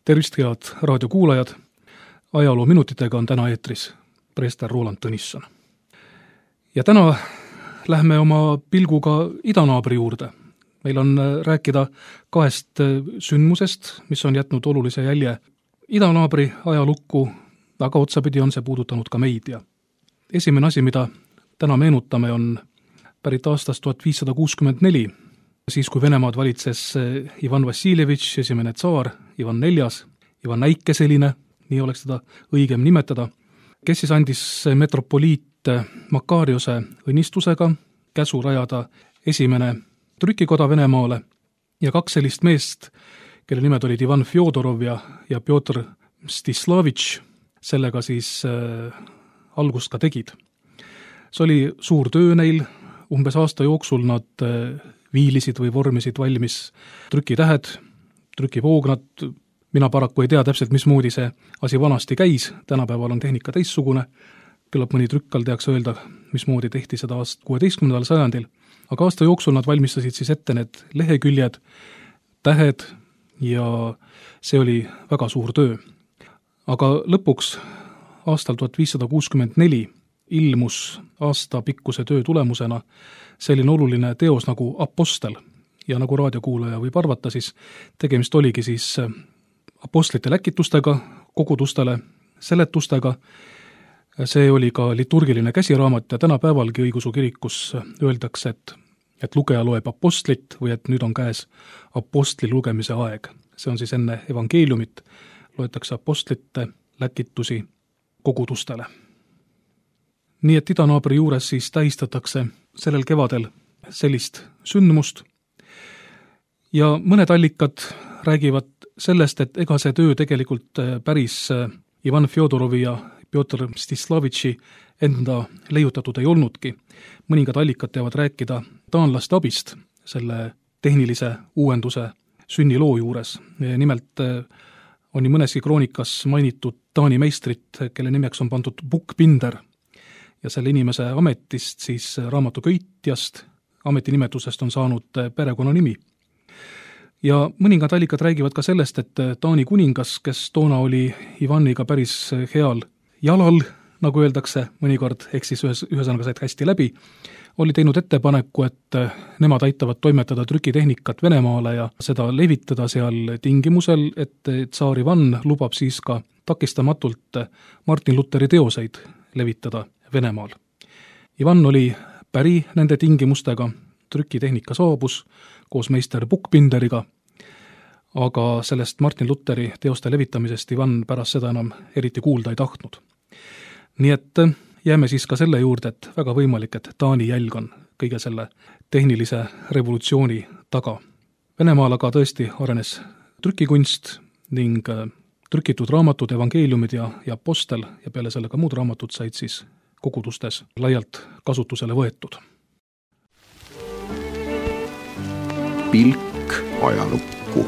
Tervist, head raadiokuulajad! Ajaloo minutitega on täna eetris preester Roland Tõnisson. Ja täna lähme oma pilguga idanaabri juurde. Meil on rääkida kahest sündmusest, mis on jätnud olulise jälje idanaabri ajalukku, aga otsapidi on see puudutanud ka meid. Ja esimene asi, mida täna meenutame, on pärit aastast 1564, siis kui Venemaad valitses Ivan Vassiljevitš, esimene tsaar, Ivan IV, Ivan Näikeseline, nii oleks teda õigem nimetada, kes siis andis metropoliit Makariose õnnistusega käsu rajada esimene trükikoda Venemaale ja kaks sellist meest, kelle nimed olid Ivan Fjodorov ja Pjotr Mstislavitš, sellega siis algust ka tegid. See oli suur töö neil, umbes aasta jooksul nad viilisid või vormisid valmis trükitähed, trükivoognad. Mina paraku ei tea täpselt, mismoodi see asi vanasti käis, tänapäeval on tehnika teissugune, küllap mõni trükkal tehakse öelda, mismoodi tehti seda 16. sajandil, aga aasta jooksul nad valmistasid siis ette need leheküljed, tähed ja see oli väga suur töö. Aga lõpuks aastal 1564 ilmus aastapikkuse töö tulemusena selline oluline teos nagu Apostel ja nagu raadiokuulaja võib arvata, siis tegemist oligi siis apostlite läkitustega, kogudustele, seletustega. See oli ka liturgiline käsiraamat ja tänapäevalgi õigeusu kirikus öeldakse, et lugeja loeb apostlit või et nüüd on käes apostli lugemise aeg. See on siis enne evangeeliumit, loetakse apostlite läkitusi kogudustele. Nii et idanaabri juures siis tähistatakse sellel kevadel sellist sündmust ja mõned allikad räägivad sellest, et ega see töö tegelikult päris Ivan Fjodorovi ja Pjotr Mstislavitši enda leiutatud ei olnudki. Mõningad allikad teavad rääkida taanlaste abist selle tehnilise uuenduse sünniloo juures. Nimelt on nii mõneski kroonikas mainitud Taani meistrit, kelle nimeks on pandud Bukkbinder ja selle inimese ametist, siis raamatuköitjast, ametinimetusest on saanud perekonnanimi. Ja mõningad allikad räägivad ka sellest, et Taani kuningas, kes toona oli Ivaniga päris heal jalal, nagu öeldakse mõnikord, ehk siis ühesõnaga said hästi läbi, oli teinud ettepaneku, et nemad aitavad toimetada trükitehnikat Venemaale ja seda levitada seal tingimusel, et tsaar Ivan lubab siis ka takistamatult Martin Lutheri teoseid levitada Venemaal. Ivan oli päri nende tingimustega, trükitehnika saabus koos meister Bukkbinderiga, aga sellest Martin Lutheri teoste levitamisest Ivan pärast seda enam eriti kuulda ei tahtnud. Nii et jääme siis ka selle juurde, et väga võimalik, et Taani jälg on kõige selle tehnilise revolutsiooni taga. Venemaal aga tõesti arenes trükikunst ning trükitud raamatud, evangeeliumid ja apostel ja peale selle ka muud raamatud said siis kogudustes laialt kasutusele võetud. Pilk ajalukku.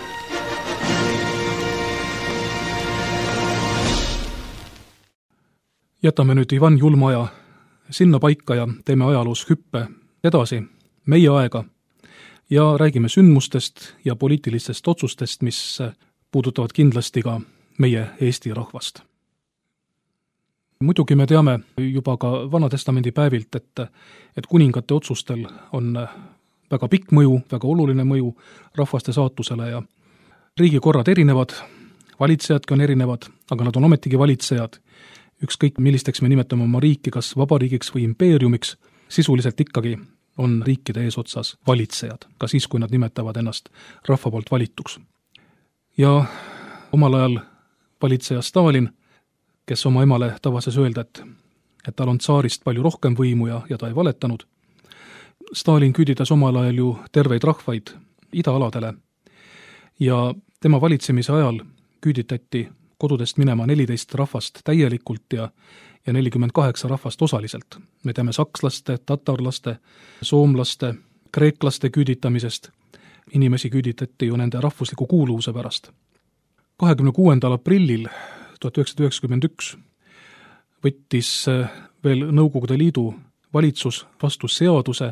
Jätame nüüd Ivan Julmaja sinna paika ja teeme ajaloos hüppe edasi meie aega ja räägime sündmustest ja poliitilistest otsustest, mis puudutavad kindlasti ka meie Eesti rahvast. Muidugi me teame juba ka Vana-testamendi päevilt, et kuningate otsustel on väga pikk mõju, väga oluline mõju rahvaste saatusele ja riigikorrad erinevad, valitsejadki on erinevad, aga nad on ometigi valitsejad. Ükskõik millisteks me nimetame oma riiki, kas vabariigiks või impeeriumiks, sisuliselt ikkagi on riikide eesotsas valitsejad, ka siis, kui nad nimetavad ennast rahva poolt valituks. Ja omal ajal valitseja Stalin, kes oma emale tavases öelda, et tal on tsaarist palju rohkem võimu ja ta ei valetanud. Stalin küüditas omal ajal ju terveid rahvaid idaaladele ja tema valitsemise ajal küüditati kodudest minema 14 rahvast täielikult ja 48 rahvast osaliselt. Me teame sakslaste, tatarlaste, soomlaste, kreeklaste küüditamisest. Inimesi küüditati ju nende rahvusliku kuuluvuse pärast. 26. aprillil 1991 võttis veel Nõukogude Liidu valitsus vastu seaduse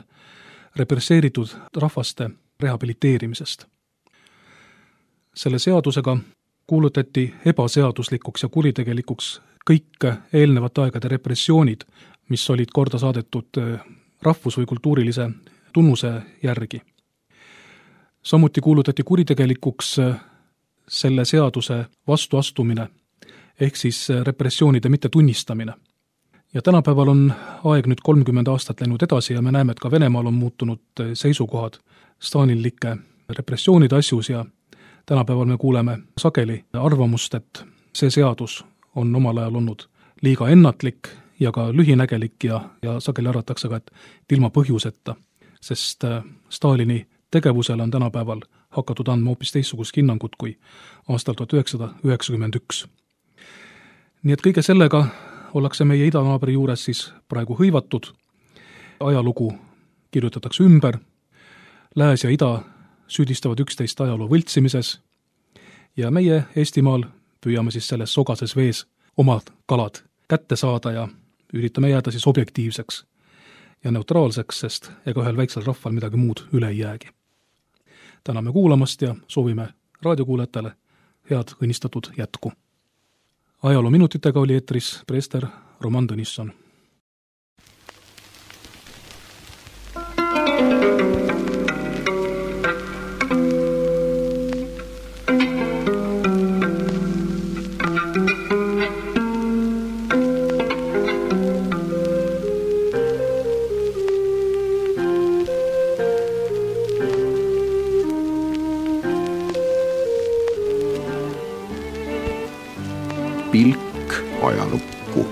represseeritud rahvaste rehabiliteerimisest. Selle seadusega kuulutati ebaseaduslikuks ja kuritegelikuks kõik eelnevate aegade repressioonid, mis olid korda saadetud rahvus- või kultuurilise tunnuse järgi. Samuti kuulutati kuritegelikuks selle seaduse vastuastumine, ehk siis repressioonide mittetunnistamine. Ja tänapäeval on aeg nüüd 30 aastat läinud edasi ja me näeme, et ka Venemaal on muutunud seisukohad stalinlike repressioonide asjus ja tänapäeval me kuuleme sageli arvamust, et see seadus on omal ajal olnud liiga ennatlik ja ka lühinägelik ja sageli arvatakse ka, et ilma põhjuseta, sest Stalini tegevusele on tänapäeval hakatud andma hoopis teistsugust hinnangut kui aastal 1991. Nii et kõige sellega ollakse meie idanaabri juures siis praegu hõivatud, ajalugu kirjutatakse ümber, lääs ja ida süüdistavad üksteist ajaloo võltsimises ja meie Eestimaal püüame siis selles sogases vees omad kalad kätte saada ja üritame jääda siis objektiivseks ja neutraalseks, sest ega ühel väiksel rahval midagi muud üle ei jäägi. Täname kuulamast ja soovime raadiokuulajatele head õnnistatud jätku. Ajaloominutitega oli eetris preester Roman Tõnisson. Pilk ajalukku.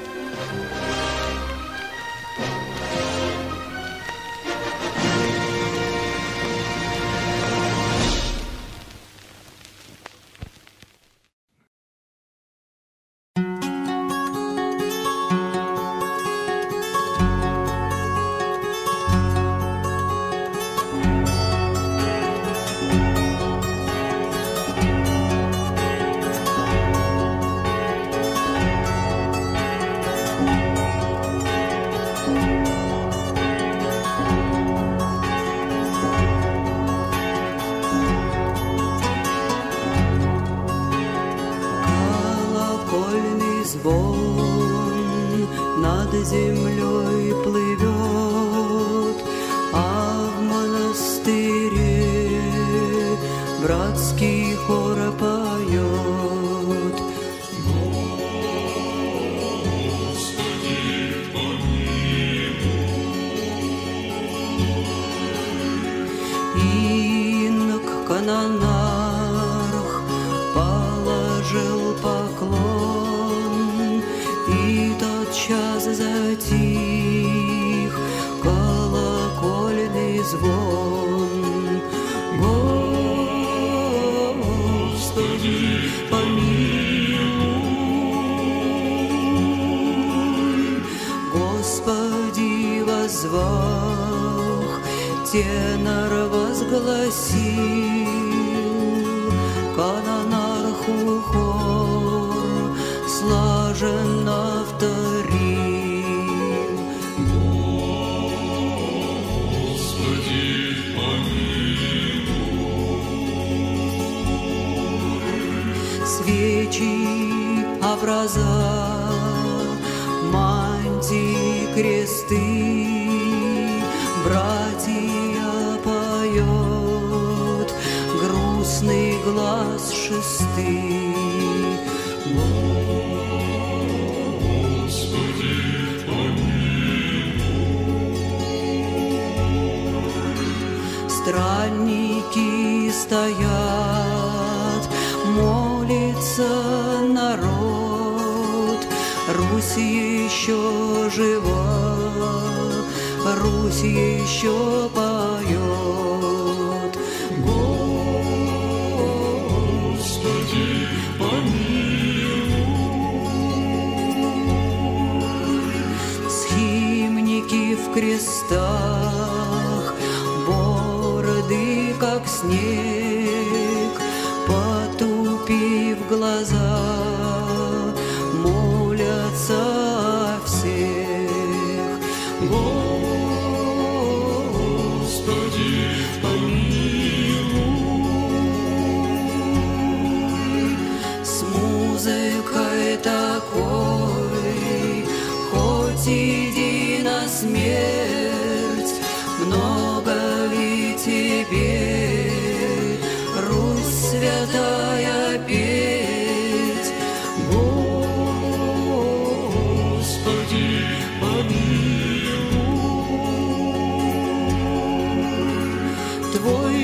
Звон над землей плывет, а в монастыре братский хор поет. Господи, помилуй. Инок канонарх положил поклон, и тотчас затих колокольный звон. Господи, помилуй. Господи, воззвах, тенор возгласил, канонарху хор слаженно вторил. Господи, помилуй. Свечи, образа, мантии, кресты, братья поет, грустный глаз шесты. Странники стоят, молится народ, Русь еще жива, Русь еще поет. Господи, помилуй. Схимники в крестах, бороды, как снег, потупив глаза, молятся о всех. Господи, помилуй.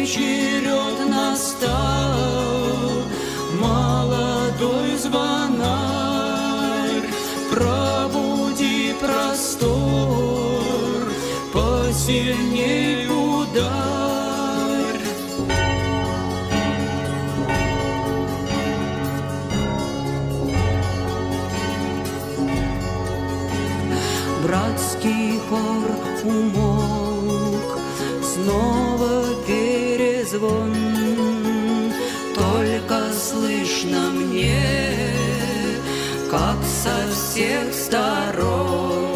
Твой черед настал, молодой звонарь, пробуди простор, посильней ударь. Братский хор умолк, снова перезвон, только слышно мне, как со всех сторон